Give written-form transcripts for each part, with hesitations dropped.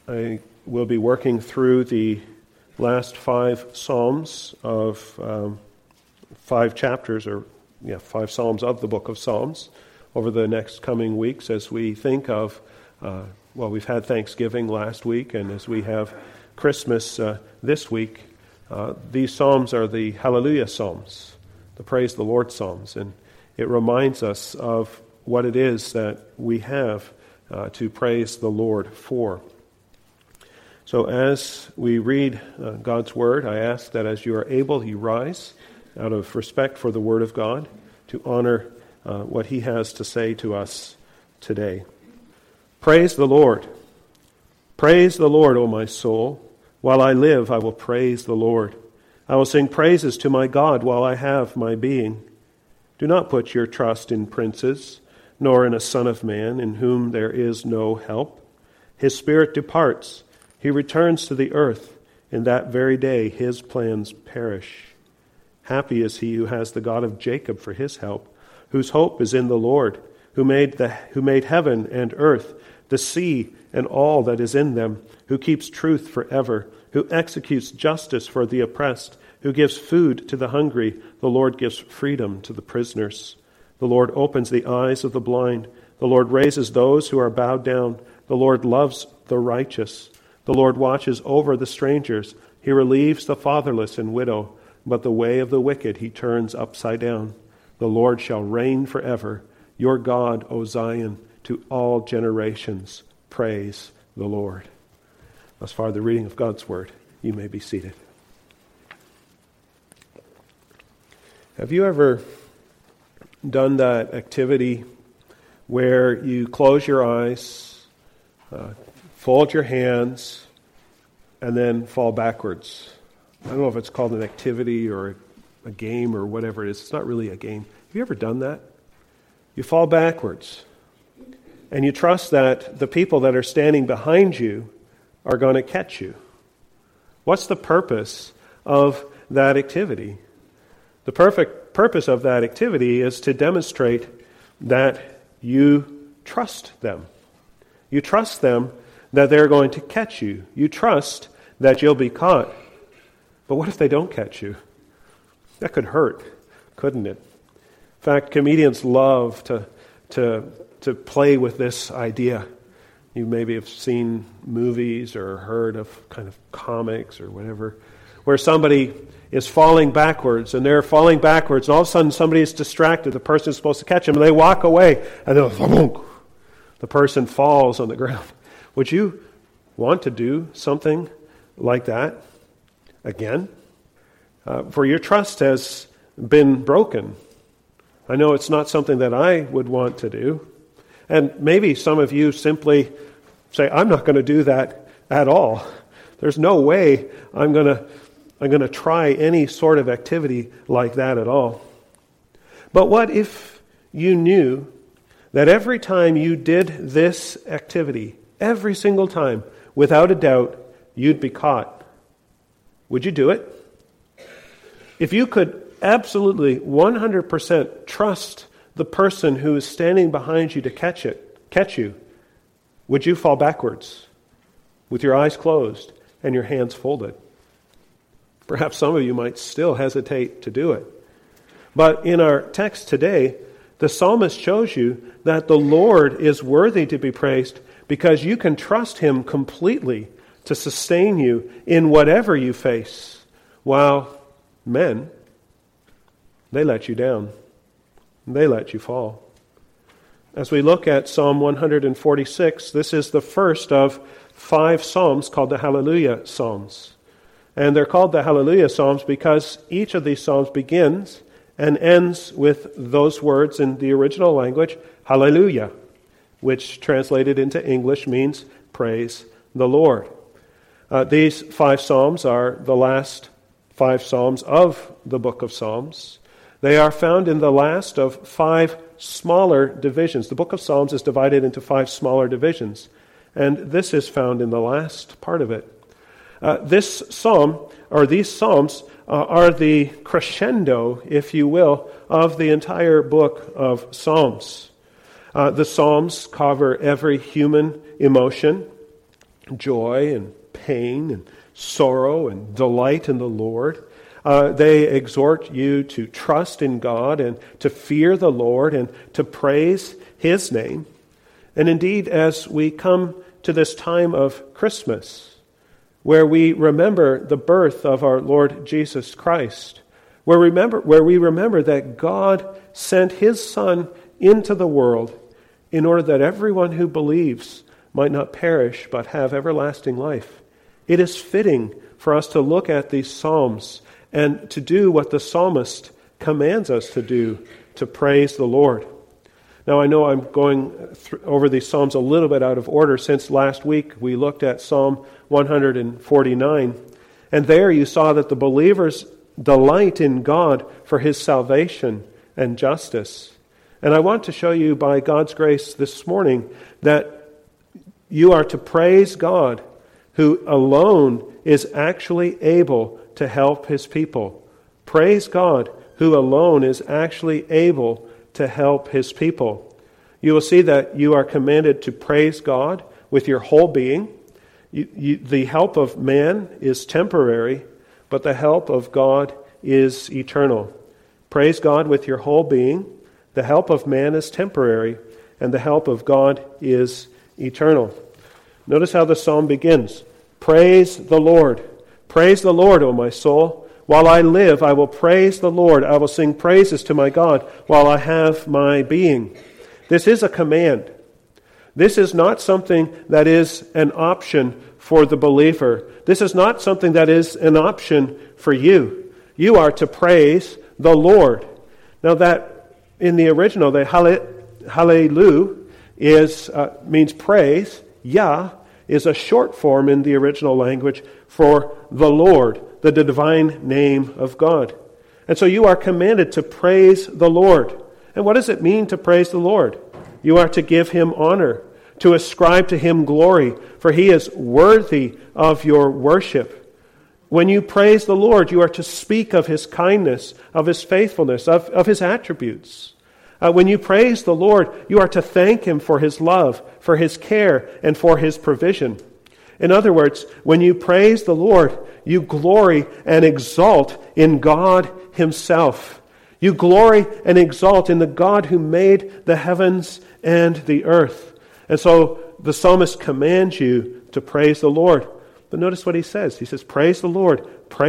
I will be working through the last 5 Psalms of 5 chapters, or 5 Psalms of the book of Psalms over the next coming weeks as we think of, we've had Thanksgiving last week, and as we have Christmas this week. These Psalms are the Hallelujah Psalms, the Praise the Lord Psalms, and it reminds us of what it is that we have to praise the Lord for. So as we read God's Word, I ask that as you are able, you rise out of respect for the Word of God to honor what He has to say to us today. Praise the Lord. Praise the Lord, O my soul. While I live, I will praise the Lord. I will sing praises to my God while I have my being. Do not put your trust in princes, nor in a son of man, in whom there is no help. His spirit departs. He returns to the earth. In that very day his plans perish. Happy is he who has the God of Jacob for his help, whose hope is in the Lord, who made heaven and earth, the sea and all that is in them, who keeps truth forever, who executes justice for the oppressed, who gives food to the hungry. The Lord gives freedom to the prisoners. The Lord opens the eyes of the blind. The Lord raises those who are bowed down. The Lord loves the righteous. The Lord watches over the strangers. He relieves the fatherless and widow, but the way of the wicked he turns upside down. The Lord shall reign forever. Your God, O Zion, to all generations. Praise the Lord. Thus far, the reading of God's Word. You may be seated. Have you ever done that activity where you close your eyes, fold your hands, and then fall backwards? I don't know if it's called an activity or a game or whatever it is. It's not really a game. Have you ever done that? You fall backwards, and you trust that the people that are standing behind you are going to catch you. What's the purpose of that activity? The perfect purpose of that activity is to demonstrate that you trust them. You trust them that they're going to catch you. You trust that you'll be caught. But what if they don't catch you? That could hurt, couldn't it? In fact, comedians love to play with this idea. You maybe have seen movies or heard of kind of comics or whatever, where somebody is falling backwards, and they're falling backwards, and all of a sudden somebody is distracted. The person is supposed to catch them, and they walk away, and then the person falls on the ground. Would you want to do something like that again? For your trust has been broken. I know it's not something that I would want to do. And maybe some of you simply say, I'm not going to do that at all. There's no way I'm going to try any sort of activity like that at all. But what if you knew that every time you did this activity, every single time, without a doubt, you'd be caught? Would you do it? If you could absolutely 100% trust the person who is standing behind you to catch you, would you fall backwards with your eyes closed and your hands folded? Perhaps some of you might still hesitate to do it. But in our text today, the psalmist shows you that the Lord is worthy to be praised because you can trust Him completely to sustain you in whatever you face, while men, they let you down. They let you fall. As we look at Psalm 146, this is the first of 5 Psalms called the Hallelujah Psalms. And they're called the Hallelujah Psalms because each of these Psalms begins and ends with those words in the original language, Hallelujah, which translated into English means praise the Lord. These 5 Psalms are the last 5 Psalms of the book of Psalms. They are found in the last of 5 smaller divisions. The book of Psalms is divided into 5 smaller divisions, and this is found in the last part of it. This psalm, or these psalms, are the crescendo, if you will, of the entire book of Psalms. The Psalms cover every human emotion, joy and pain and sorrow and delight in the Lord. They exhort you to trust in God and to fear the Lord and to praise His name. And indeed, as we come to this time of Christmas, where we remember the birth of our Lord Jesus Christ, where we remember that God sent His Son into the world in order that everyone who believes might not perish but have everlasting life, it is fitting for us to look at these Psalms and to do what the psalmist commands us to do, to praise the Lord. Now, I know I'm going over these Psalms a little bit out of order. Since last week we looked at Psalm 149, and there you saw that the believers delight in God for His salvation and justice. And I want to show you by God's grace this morning that you are to praise God, who alone is actually able to help His people. Praise God, who alone is actually able to help His people. You will see that you are commanded to praise God with your whole being. The help of man is temporary, but the help of God is eternal. Praise God with your whole being. The help of man is temporary, and the help of God is eternal. Notice how the psalm begins. Praise the Lord. Praise the Lord, O my soul. While I live, I will praise the Lord. I will sing praises to my God while I have my being. This is a command. This is not something that is an option for the believer. This is not something that is an option for you. You are to praise the Lord. Now that in the original, the hallelu means praise. Yah is a short form in the original language for the Lord, the divine name of God. And so you are commanded to praise the Lord. And what does it mean to praise the Lord? You are to give Him honor, to ascribe to Him glory, for He is worthy of your worship. When you praise the Lord, you are to speak of His kindness, of His faithfulness, of His attributes. When you praise the Lord, you are to thank Him for His love, for His care, and for His provision. In other words, when you praise the Lord, you glory and exalt in God Himself. You glory and exalt in the God who made the heavens and the earth. And so the psalmist commands you to praise the Lord. But notice what he says. He says, praise the Lord,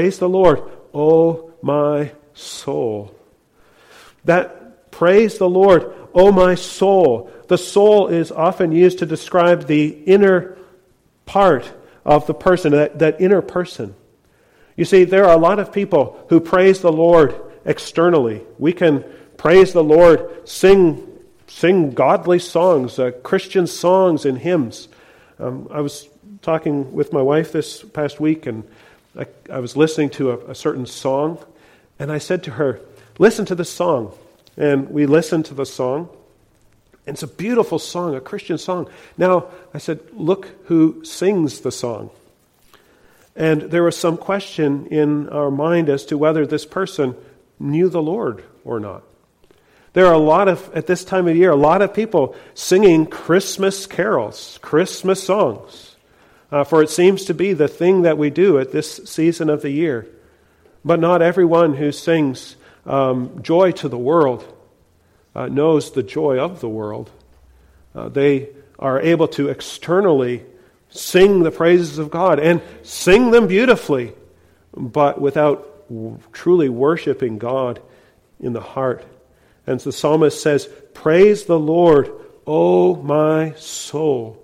O my soul. That praise the Lord, O my soul. The soul is often used to describe the inner part of the person, that inner person. You see, there are a lot of people who praise the Lord externally. We can praise the Lord, sing godly songs, Christian songs and hymns. I was talking with my wife this past week, and I was listening to a certain song, and I said to her, listen to this song. And we listened to the song. And it's a beautiful song, a Christian song. Now, I said, look who sings the song. And there was some question in our mind as to whether this person knew the Lord or not. There are at this time of year, a lot of people singing Christmas carols, Christmas songs. For it seems to be the thing that we do at this season of the year. But not everyone who sings joy to the world knows the joy of the world. They are able to externally sing the praises of God and sing them beautifully, but without truly worshiping God in the heart. And the psalmist says, praise the Lord, O my soul.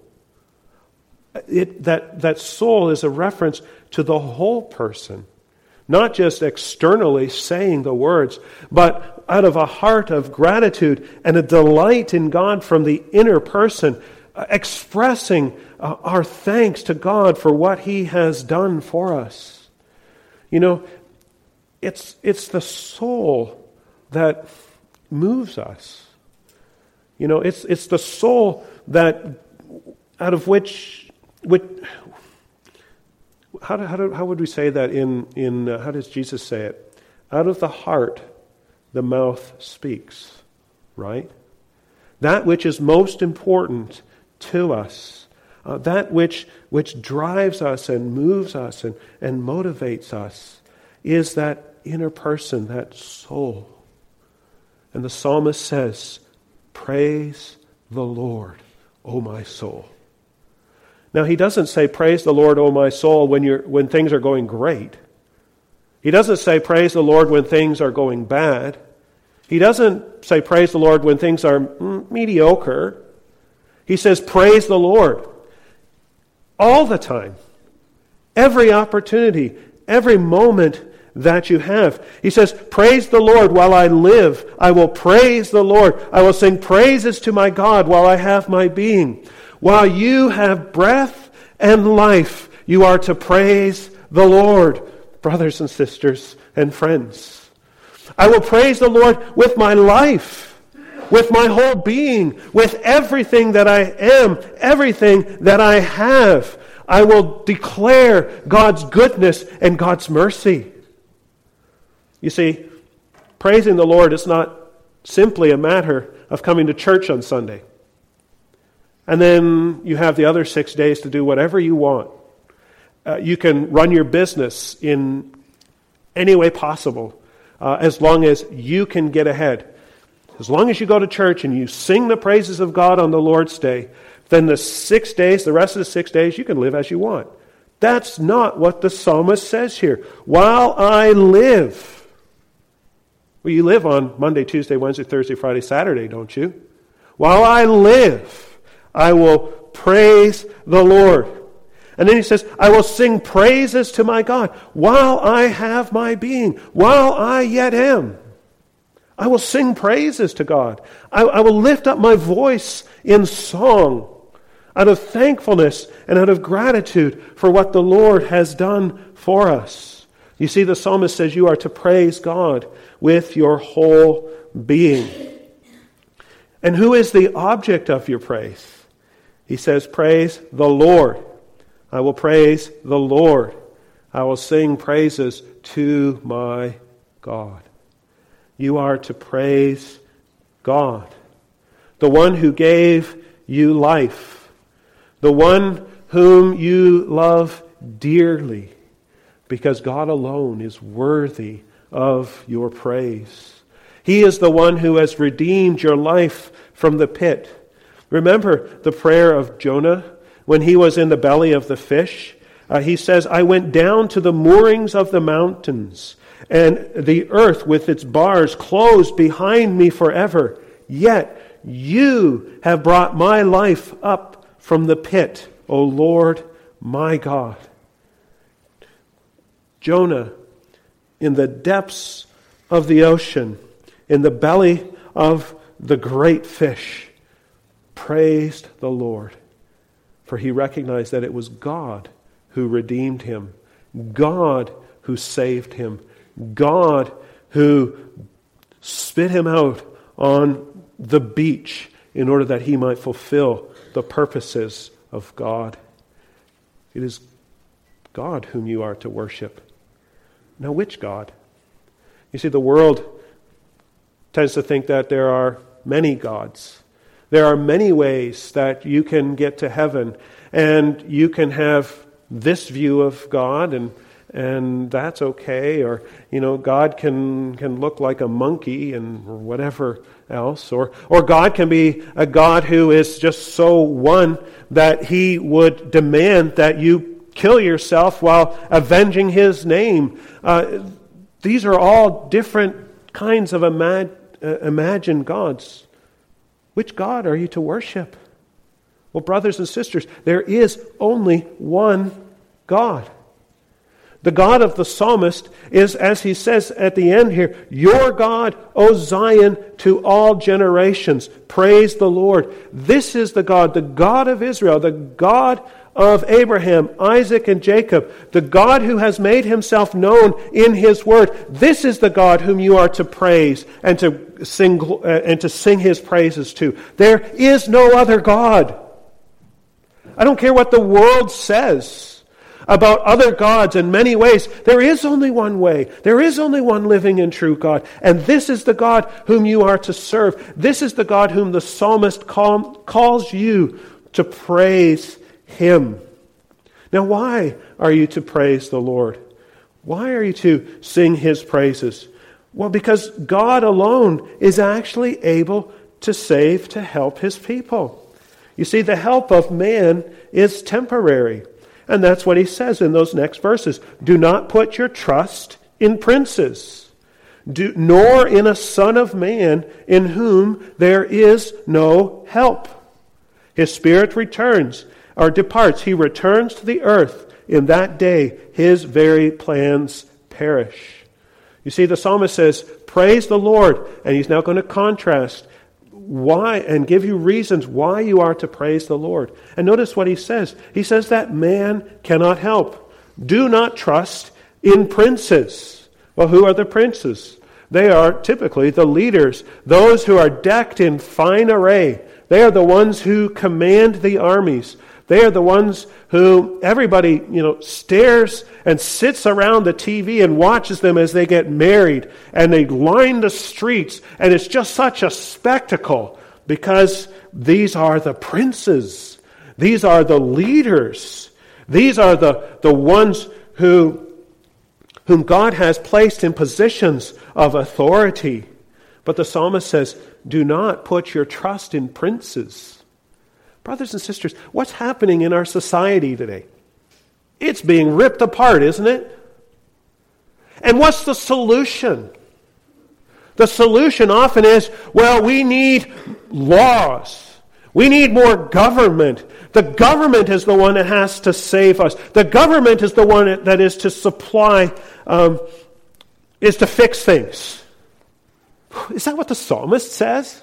That soul is a reference to the whole person. Not just externally saying the words, but out of a heart of gratitude and a delight in God from the inner person, expressing our thanks to God for what He has done for us. You know, it's the soul that moves us. You know, it's the soul that out of which how would we say that in how does Jesus say it? Out of the heart, the mouth speaks, right? That which is most important to us, that which drives us and moves us and motivates us is that inner person, that soul. And the psalmist says, praise the Lord, O my soul. Now he doesn't say, praise the Lord, O my soul, when things are going great. He doesn't say, praise the Lord when things are going bad. He doesn't say, praise the Lord when things are mediocre. He says, praise the Lord all the time, every opportunity, every moment that you have. He says, praise the Lord while I live. I will praise the Lord. I will sing praises to my God while I have my being. While you have breath and life, you are to praise the Lord, brothers and sisters and friends. I will praise the Lord with my life, with my whole being, with everything that I am, everything that I have. I will declare God's goodness and God's mercy. You see, praising the Lord is not simply a matter of coming to church on Sunday. And then you have the other 6 days to do whatever you want. You can run your business in any way possible, as long as you can get ahead. As long as you go to church and you sing the praises of God on the Lord's Day, then the 6 days, the rest of the 6 days, you can live as you want. That's not what the psalmist says here. While I live. Well, you live on Monday, Tuesday, Wednesday, Thursday, Friday, Saturday, don't you? While I live, I will praise the Lord. And then he says, I will sing praises to my God while I have my being, while I yet am. I will sing praises to God. I will lift up my voice in song out of thankfulness and out of gratitude for what the Lord has done for us. You see, the psalmist says you are to praise God with your whole being. And who is the object of your praise? He says, praise the Lord. I will praise the Lord. I will sing praises to my God. You are to praise God, the one who gave you life, the one whom you love dearly, because God alone is worthy of your praise. He is the one who has redeemed your life from the pit. Remember the prayer of Jonah when he was in the belly of the fish? He says, I went down to the moorings of the mountains, and the earth with its bars closed behind me forever. Yet you have brought my life up from the pit, O Lord my God. Jonah, in the depths of the ocean, in the belly of the great fish, praised the Lord, for he recognized that it was God who redeemed him, God who saved him, God who spit him out on the beach in order that he might fulfill the purposes of God. It is God whom you are to worship. Now, which God? You see, the world tends to think that there are many gods. There are many ways that you can get to heaven, and you can have this view of God, and that's okay. Or, God can look like a monkey and whatever else. Or God can be a God who is just so one that he would demand that you kill yourself while avenging his name. These are all different kinds of imagined gods. Which God are you to worship? Well, brothers and sisters, there is only one God. The God of the psalmist is, as he says at the end here, your God, O Zion, to all generations. Praise the Lord. This is the God of Israel, the God of Abraham, Isaac, and Jacob, the God who has made himself known in his word. This is the God whom you are to praise and to sing his praises to. There is no other God. I don't care what the world says about other gods in many ways. There is only one way. There is only one living and true God. And this is the God whom you are to serve. This is the God whom the psalmist calls you to praise Him. Now, why are you to praise the Lord? Why are you to sing His praises? Well, because God alone is actually able to save, to help His people. You see, the help of man is temporary. And that's what He says in those next verses. Do not put your trust in princes, nor in a son of man in whom there is no help. His spirit returns or departs. He returns to the earth. In that day, his very plans perish. You see, the psalmist says, praise the Lord. And he's now going to contrast why and give you reasons why you are to praise the Lord. And notice what he says. He says that man cannot help. Do not trust in princes. Well, who are the princes? They are typically the leaders, those who are decked in fine array. They are the ones who command the armies. They are the ones who everybody, stares and sits around the TV and watches them as they get married. And they line the streets. And it's just such a spectacle because these are the princes. These are the leaders. These are the ones whom God has placed in positions of authority. But the psalmist says, do not put your trust in princes. Brothers and sisters, what's happening in our society today? It's being ripped apart, isn't it? And what's the solution? The solution often is, well, we need laws. We need more government. The government is the one that has to save us. The government is the one that is to supply, is to fix things. Is that what the psalmist says?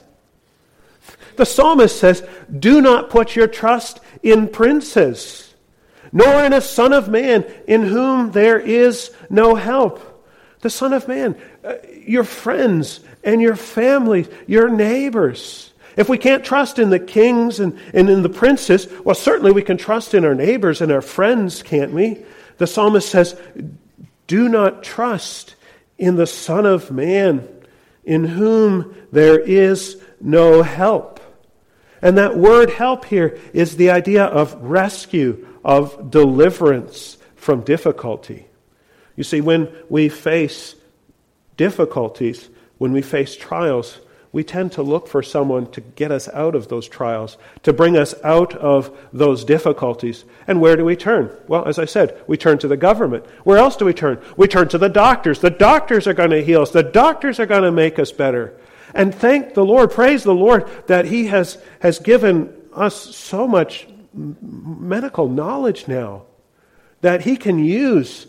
The psalmist says, do not put your trust in princes, nor in a son of man in whom there is no help. The son of man, your friends and your family, your neighbors. If we can't trust in the kings and in the princes, well, certainly we can trust in our neighbors and our friends, can't we? The psalmist says, do not trust in the Son of Man in whom there is no help. And that word help here is the idea of rescue, of deliverance from difficulty. You see, when we face difficulties, when we face trials, we tend to look for someone to get us out of those trials, to bring us out of those difficulties. And where do we turn? Well, as I said, we turn to the government. Where else do we turn? We turn to the doctors. The doctors are going to heal us. The doctors are going to make us better. And thank the Lord, praise the Lord, that He has given us so much medical knowledge now that He can use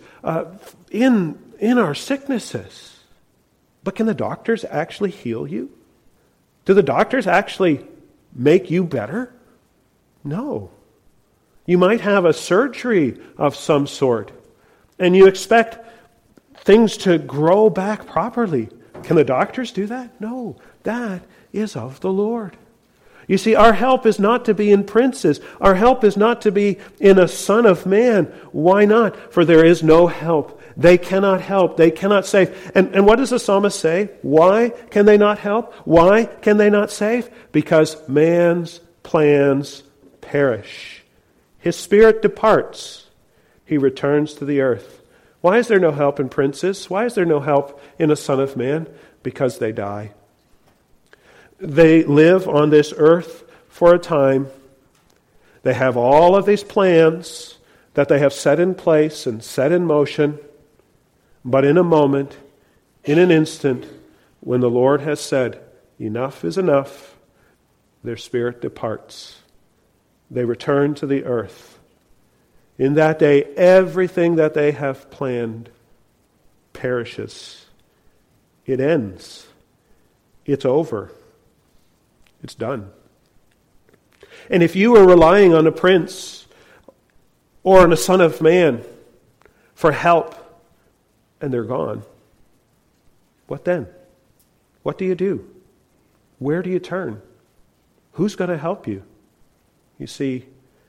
in our sicknesses. But can the doctors actually heal you? Do the doctors actually make you better? No. You might have a surgery of some sort, and you expect things to grow back properly. Can the doctors do that? No. That is of the Lord. You see, our help is not to be in princes. Our help is not to be in a son of man. Why not? For there is no help. They cannot help. They cannot save. And what does the psalmist say? Why can they not help? Why can they not save? Because man's plans perish. His spirit departs. He returns to the earth. Why is there no help in princes? Why is there no help in a son of man? Because they die. They live on this earth for a time. They have all of these plans that they have set in place and set in motion. But in a moment, in an instant, when the Lord has said, enough is enough, their spirit departs. They return to the earth. In that day, everything that they have planned perishes. It ends. It's over. It's done. And if you were relying on a prince or on a son of man for help, and they're gone, what then? What do you do? Where do you turn? Who's going to help you? You see,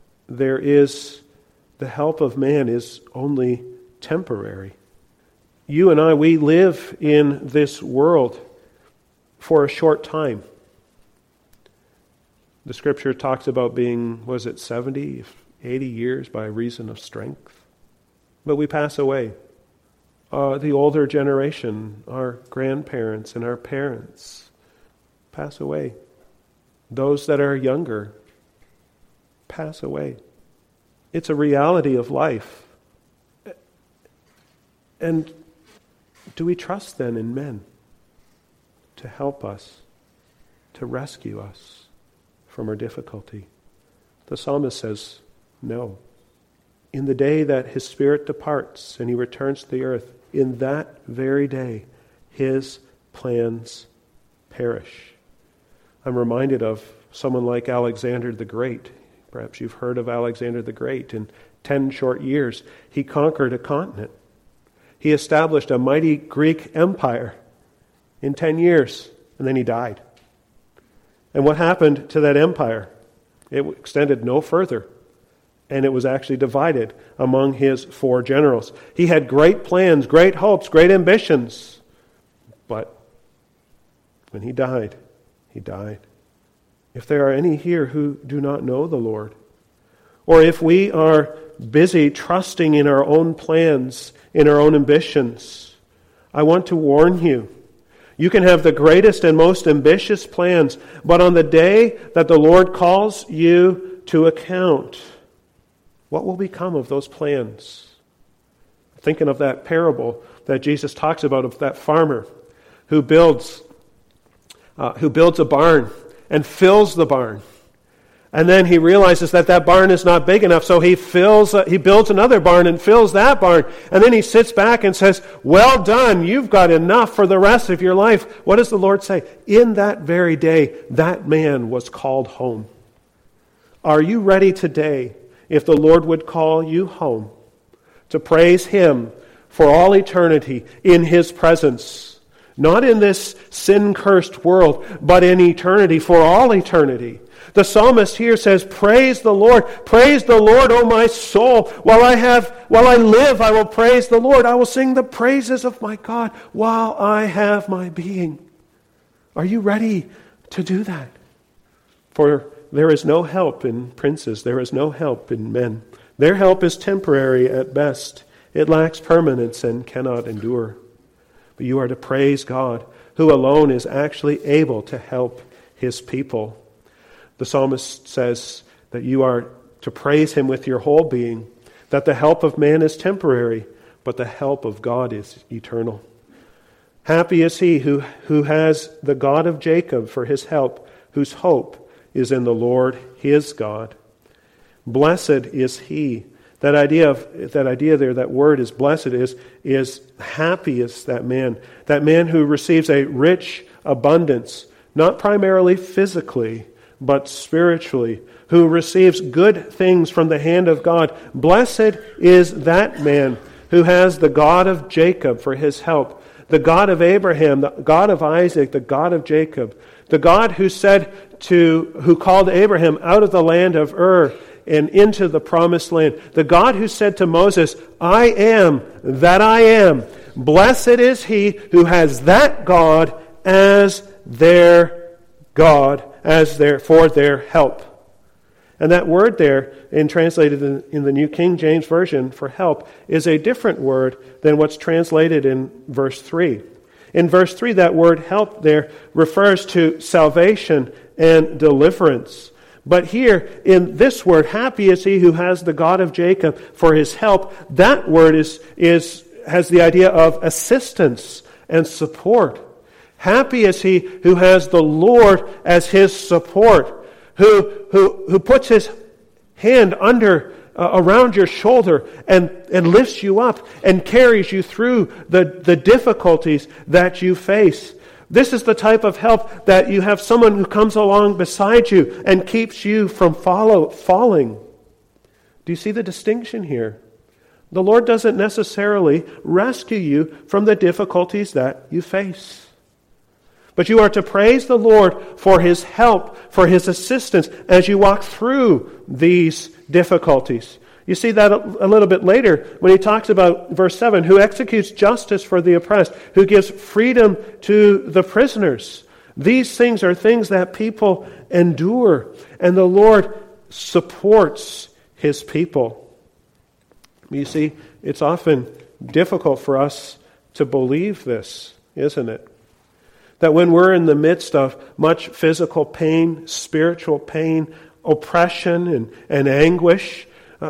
the help of man is only temporary. You and I, we live in this world for a short time. The Scripture talks about being, 70, 80 years by reason of strength. But we pass away. The older generation, our grandparents and our parents, pass away. Those that are younger pass away. It's a reality of life. And do we trust then in men to help us, to rescue us from our difficulty? The psalmist says, no. In the day that his spirit departs and he returns to the earth, in that very day, his plans perish. I'm reminded of someone like Alexander the Great. Perhaps you've heard of Alexander the Great. In 10 short years, he conquered a continent. He established a mighty Greek empire in 10 years, and then he died. And what happened to that empire? It extended no further, and it was actually divided among his 4 generals. He had great plans, great hopes, great ambitions, but when he died, he died. If there are any here who do not know the Lord, or if we are busy trusting in our own plans, in our own ambitions, I want to warn you. You can have the greatest and most ambitious plans, but on the day that the Lord calls you to account, what will become of those plans? Thinking of that parable that Jesus talks about of that farmer who builds a barn and fills the barn. And then he realizes that that barn is not big enough, so he builds another barn and fills that barn. And then he sits back and says, well done, you've got enough for the rest of your life. What does the Lord say? In that very day, that man was called home. Are you ready today, if the Lord would call you home, to praise Him for all eternity in His presence? Not in this sin-cursed world, but in eternity, for all eternity. The psalmist here says, praise the Lord, O my soul. While I live, I will praise the Lord. I will sing the praises of my God while I have my being. Are you ready to do that? For there is no help in princes. There is no help in men. Their help is temporary at best. It lacks permanence and cannot endure. But you are to praise God, who alone is actually able to help His people. The psalmist says that you are to praise Him with your whole being, that the help of man is temporary, but the help of God is eternal. Happy is he who has the God of Jacob for his help, whose hope is in the Lord his God. Blessed is he. That idea there, that word is blessed, is happy is that man who receives a rich abundance, not primarily physically, but spiritually, who receives good things from the hand of God. Blessed is that man who has the God of Jacob for his help, the God of Abraham, the God of Isaac, the God of Jacob, the God who called Abraham out of the land of Ur and into the promised land. The God who said to Moses, I am that I am. Blessed is he who has that God as their God, for their help. And that word there, translated in the New King James Version for help, is a different word than what's translated in verse 3. In verse 3, that word help there refers to salvation and deliverance. But here, in this word, happy is he who has the God of Jacob for his help. That word has the idea of assistance and support. Happy is he who has the Lord as his support, who puts his hand around your shoulder and lifts you up and carries you through the difficulties that you face. This is the type of help that you have someone who comes along beside you and keeps you from falling. Do you see the distinction here? The Lord doesn't necessarily rescue you from the difficulties that you face. But you are to praise the Lord for His help, for His assistance as you walk through these difficulties. You see that a little bit later when he talks about verse 7, who executes justice for the oppressed, who gives freedom to the prisoners. These things are things that people endure, and the Lord supports his people. You see, it's often difficult for us to believe this, isn't it? That when we're in the midst of much physical pain, spiritual pain, oppression and anguish,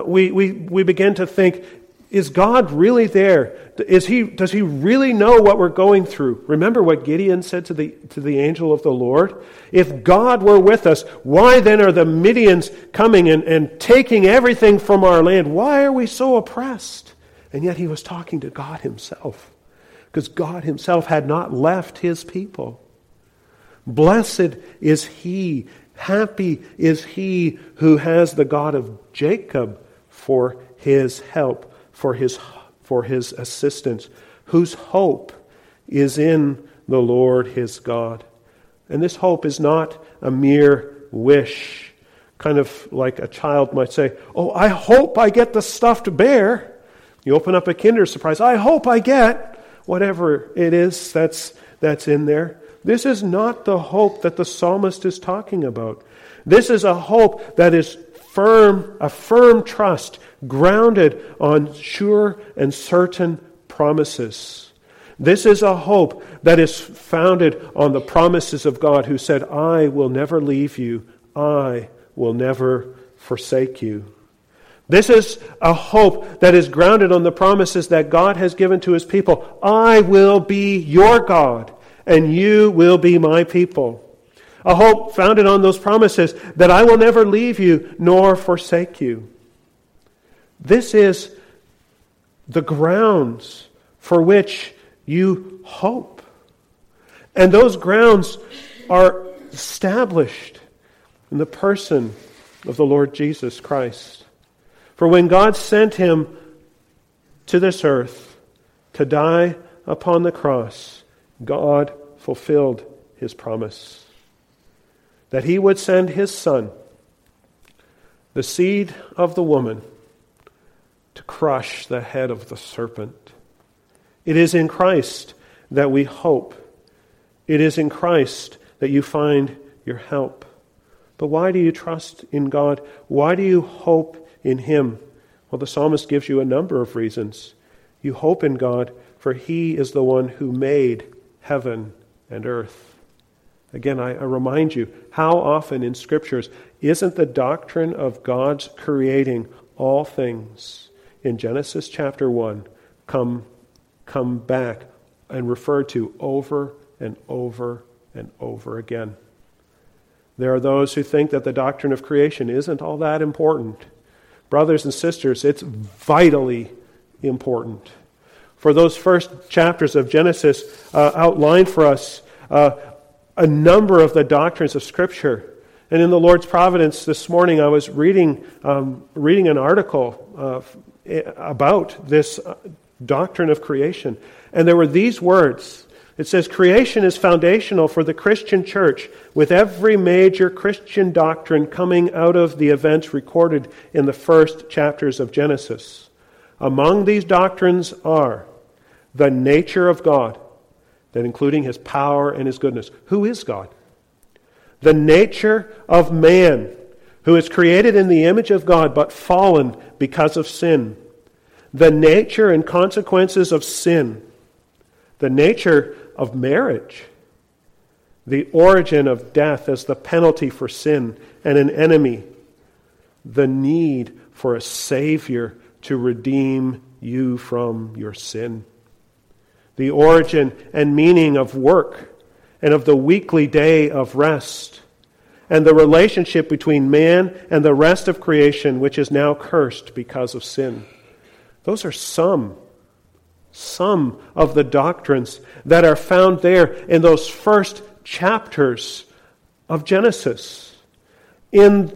we begin to think, is God really there? Does he really know what we're going through? Remember what Gideon said to the angel of the Lord? If God were with us, why then are the Midians coming and taking everything from our land? Why are we so oppressed? And yet he was talking to God himself, because God himself had not left his people. Blessed is he, happy is he who has the God of Jacob for his help, for his assistance, whose hope is in the Lord his God. And this hope is not a mere wish, kind of like a child might say, oh, I hope I get the stuffed bear. You open up a Kinder Surprise, I hope I get whatever it is that's in there. This is not the hope that the psalmist is talking about. This is a hope that is firm, a firm trust, grounded on sure and certain promises. This is a hope that is founded on the promises of God, who said, I will never leave you, I will never forsake you. This is a hope that is grounded on the promises that God has given to his people. I will be your God, and you will be my people. A hope founded on those promises that I will never leave you nor forsake you. This is the grounds for which you hope. And those grounds are established in the person of the Lord Jesus Christ. For when God sent him to this earth to die upon the cross, God fulfilled his promise that he would send his Son, the seed of the woman, to crush the head of the serpent. It is in Christ that we hope. It is in Christ that you find your help. But why do you trust in God? Why do you hope in him? Well, the psalmist gives you a number of reasons. You hope in God, for he is the one who made heaven and earth. Again, I remind you, how often in Scriptures isn't the doctrine of God's creating all things in Genesis chapter 1 come back and referred to over and over and over again? There are those who think that the doctrine of creation isn't all that important. Brothers and sisters, it's vitally important. For those first chapters of Genesis outline for us a number of the doctrines of Scripture. And in the Lord's providence this morning, I was reading an article about this doctrine of creation. And there were these words. It says, creation is foundational for the Christian church, with every major Christian doctrine coming out of the events recorded in the first chapters of Genesis. Among these doctrines are the nature of God, that including his power and his goodness. Who is God? The nature of man, who is created in the image of God, but fallen because of sin. The nature and consequences of sin. The nature of marriage. The origin of death as the penalty for sin and an enemy. The need for a Savior to redeem you from your sin. The origin and meaning of work and of the weekly day of rest, and the relationship between man and the rest of creation, which is now cursed because of sin. Those are some of the doctrines that are found there in those first chapters of Genesis. In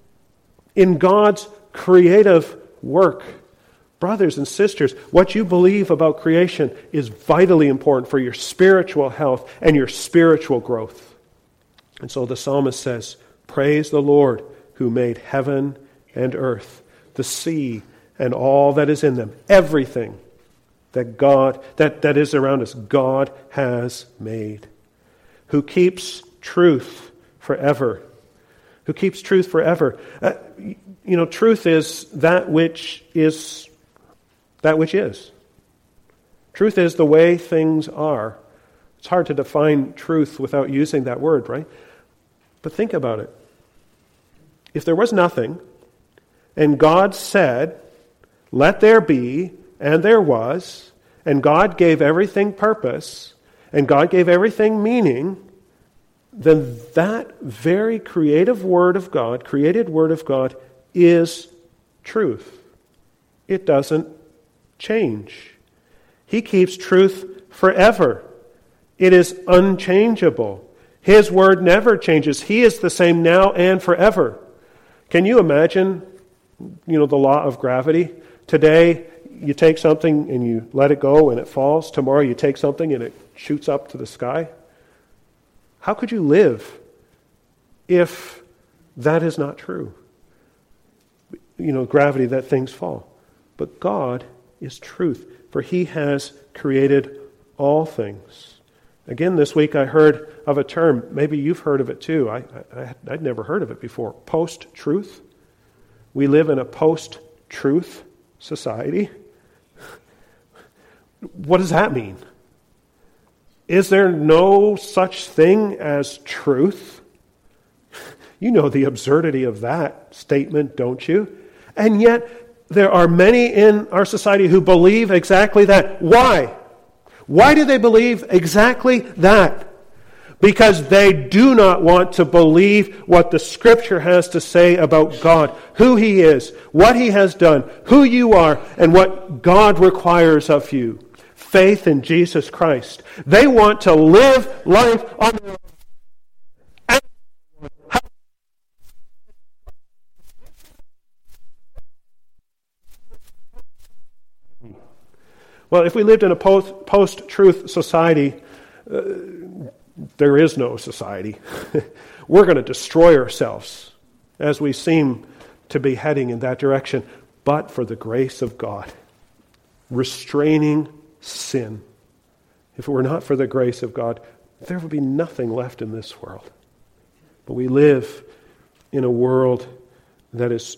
God's creative work. Brothers and sisters, what you believe about creation is vitally important for your spiritual health and your spiritual growth. And so the psalmist says, praise the Lord who made heaven and earth, the sea and all that is in them, everything that God that is around us, God has made, who keeps truth forever, who keeps truth forever. Truth is that which is. Truth is the way things are. It's hard to define truth without using that word, right? But think about it. If there was nothing, and God said, "Let there be," and there was, and God gave everything purpose, and God gave everything meaning, then that very created Word of God is truth. It doesn't change. He keeps truth forever. It is unchangeable. His Word never changes. He is the same now and forever. Can you imagine, the law of gravity? Today, you take something and you let it go and it falls. Tomorrow, you take something and it shoots up to the sky. How could you live if that is not true? Gravity, that things fall. But God is truth, for He has created all things. Again, this week I heard of a term, maybe you've heard of it too. I'd never heard of it before. Post-truth. We live in a post-truth society. What does that mean? Is there no such thing as truth? You know the absurdity of that statement, don't you? And yet, there are many in our society who believe exactly that. Why? Why do they believe exactly that? Because they do not want to believe what the Scripture has to say about God, who He is, what He has done, who you are, and what God requires of you. Faith in Jesus Christ. They want to live life on their own. Well, if we lived in a post-truth society, there is no society. We're going to destroy ourselves as we seem to be heading in that direction, but for the grace of God, restraining sin. If it were not for the grace of God, there would be nothing left in this world. But we live in a world that is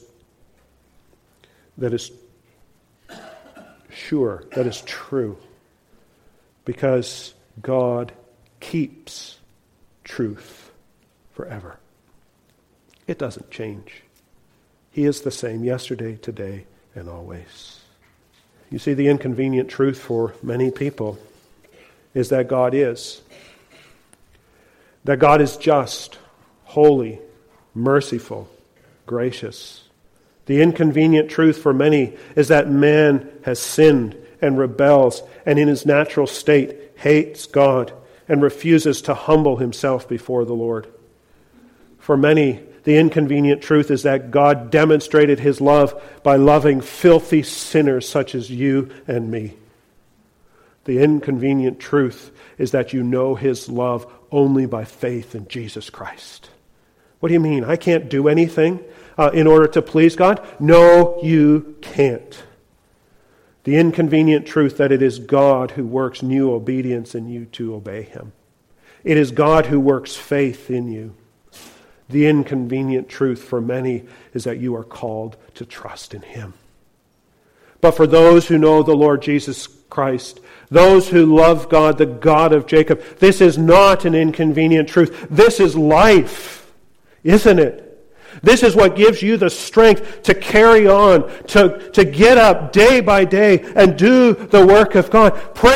sure, that is true, because God keeps truth forever. It doesn't change. He is the same yesterday, today, and always. You see, the inconvenient truth for many people is that God is. That God is just, holy, merciful, gracious. The inconvenient truth for many is that man has sinned and rebels, and in his natural state hates God and refuses to humble himself before the Lord. For many, the inconvenient truth is that God demonstrated His love by loving filthy sinners such as you and me. The inconvenient truth is that you know His love only by faith in Jesus Christ. What do you mean? I can't do anything in order to please God? No, you can't. The inconvenient truth that it is God who works new obedience in you to obey Him. It is God who works faith in you. The inconvenient truth for many is that you are called to trust in Him. But for those who know the Lord Jesus Christ, those who love God, the God of Jacob, this is not an inconvenient truth. This is life, isn't it? This is what gives you the strength to carry on, to get up day by day and do the work of God. Pray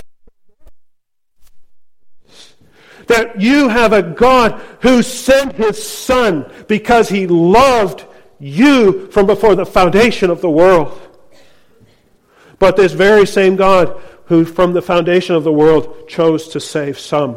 that you have a God who sent His Son because He loved you from before the foundation of the world. But this very same God who from the foundation of the world chose to save some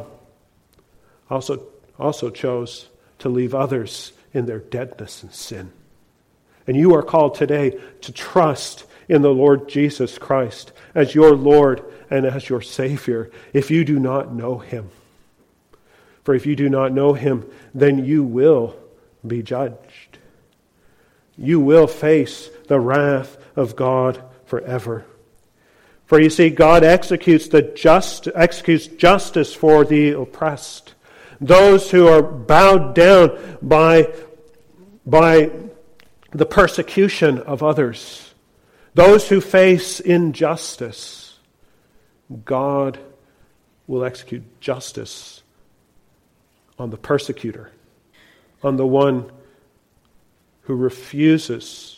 also chose to leave others in their deadness and sin. And you are called today to trust in the Lord Jesus Christ as your Lord and as your Savior if you do not know Him. For if you do not know Him, then you will be judged. You will face the wrath of God forever. For you see, God executes justice for the oppressed. Those who are bowed down by by the persecution of others, those who face injustice, God will execute justice on the persecutor, on the one who refuses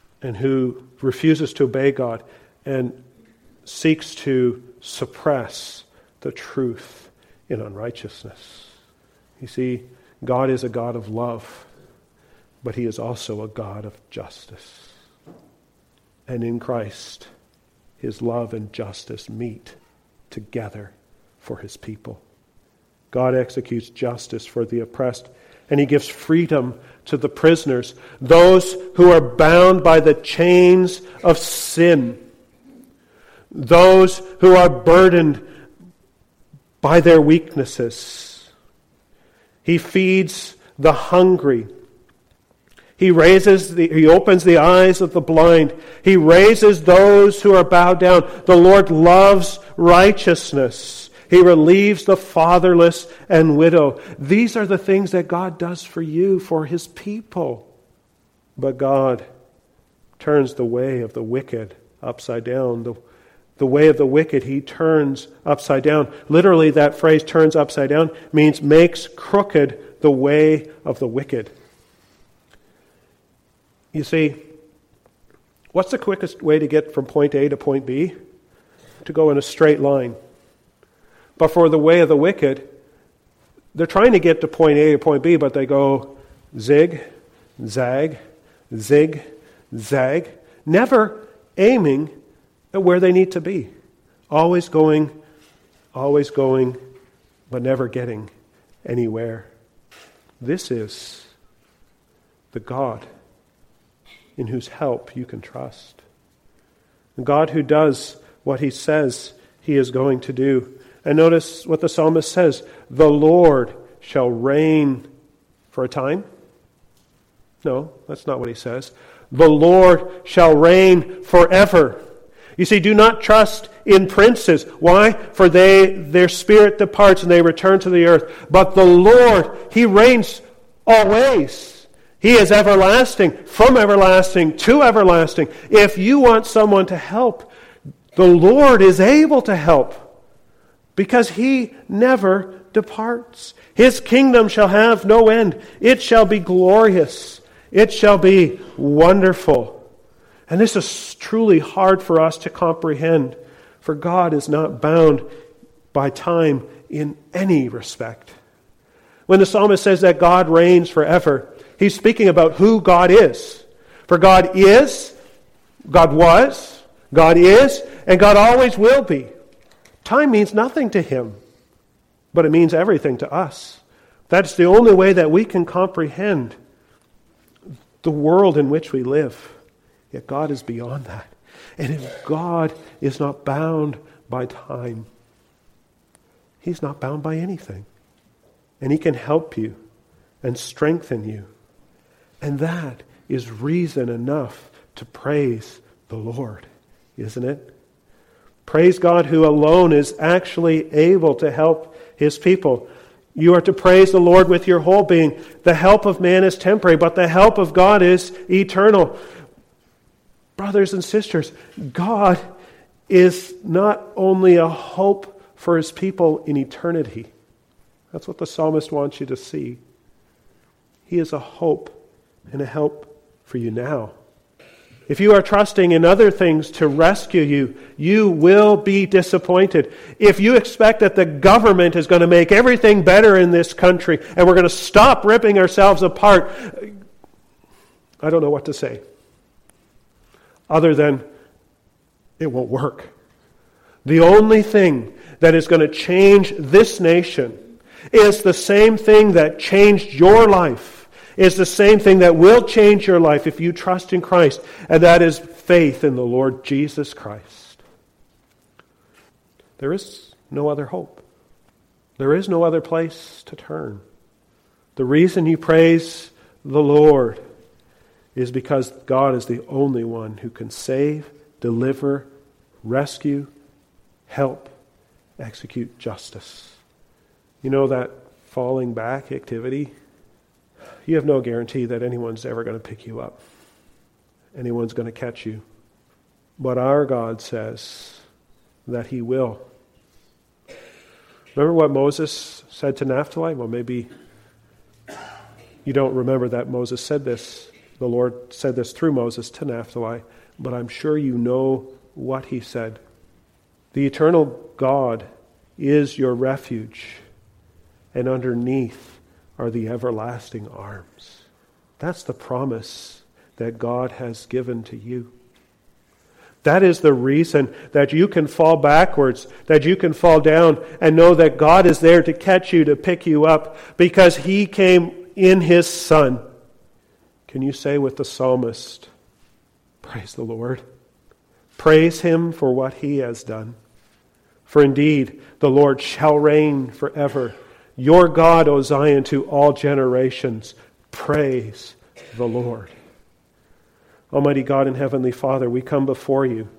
to obey God and seeks to suppress the truth in unrighteousness. You see, God is a God of love, but he is also a God of justice. And in Christ, his love and justice meet together for his people. God executes justice for the oppressed, and he gives freedom to the prisoners, those who are bound by the chains of sin, those who are burdened by their weaknesses. He feeds the hungry. He opens the eyes of the blind. He raises those who are bowed down. The Lord loves righteousness. He relieves the fatherless and widow. These are the things that God does for you, for his people. But God turns the way of the wicked upside down. The way of the wicked he turns upside down. Literally, that phrase, turns upside down, means makes crooked the way of the wicked. You see, what's the quickest way to get from point A to point B? To go in a straight line. But for the way of the wicked, they're trying to get to point A or point B, but they go zig, zag, zig, zag, never aiming at where they need to be. Always going, but never getting anywhere. This is the God in whose help you can trust. A God who does what he says he is going to do. And notice what the psalmist says, the Lord shall reign for a time. No, that's not what he says. The Lord shall reign forever. You see, do not trust in princes. Why? For their spirit departs and they return to the earth. But the Lord, he reigns always. He is everlasting, from everlasting to everlasting. If you want someone to help, the Lord is able to help, because he never departs. His kingdom shall have no end. It shall be glorious. It shall be wonderful. And this is truly hard for us to comprehend, for God is not bound by time in any respect. When the psalmist says that God reigns forever, he's speaking about who God is. For God is, God was, God is, and God always will be. Time means nothing to him, but it means everything to us. That's the only way that we can comprehend the world in which we live. Yet God is beyond that. And if God is not bound by time, he's not bound by anything. And he can help you and strengthen you. And that is reason enough to praise the Lord, isn't it? Praise God who alone is actually able to help his people. You are to praise the Lord with your whole being. The help of man is temporary, but the help of God is eternal. Brothers and sisters, God is not only a hope for his people in eternity. That's what the psalmist wants you to see. He is a hope and a help for you now. If you are trusting in other things to rescue you, you will be disappointed. If you expect that the government is going to make everything better in this country and we're going to stop ripping ourselves apart, I don't know what to say, other than it won't work. The only thing that is going to change this nation is the same thing that changed your life. Is the same thing that will change your life if you trust in Christ, and that is faith in the Lord Jesus Christ. There is no other hope. There is no other place to turn. The reason you praise the Lord is because God is the only one who can save, deliver, rescue, help, execute justice. You know that falling back activity? You have no guarantee that anyone's ever going to pick you up. Anyone's going to catch you. But our God says that He will. Remember what Moses said to Naphtali? Well, maybe you don't remember that Moses said this. The Lord said this through Moses to Naphtali, but I'm sure you know what he said. The eternal God is your refuge, and underneath are the everlasting arms. That's the promise that God has given to you. That is the reason that you can fall backwards, that you can fall down and know that God is there to catch you, to pick you up, because He came in His Son. Can you say with the psalmist, praise the Lord. Praise Him for what He has done. For indeed, the Lord shall reign forever. Your God, O Zion, to all generations. Praise the Lord. Almighty God and Heavenly Father, we come before You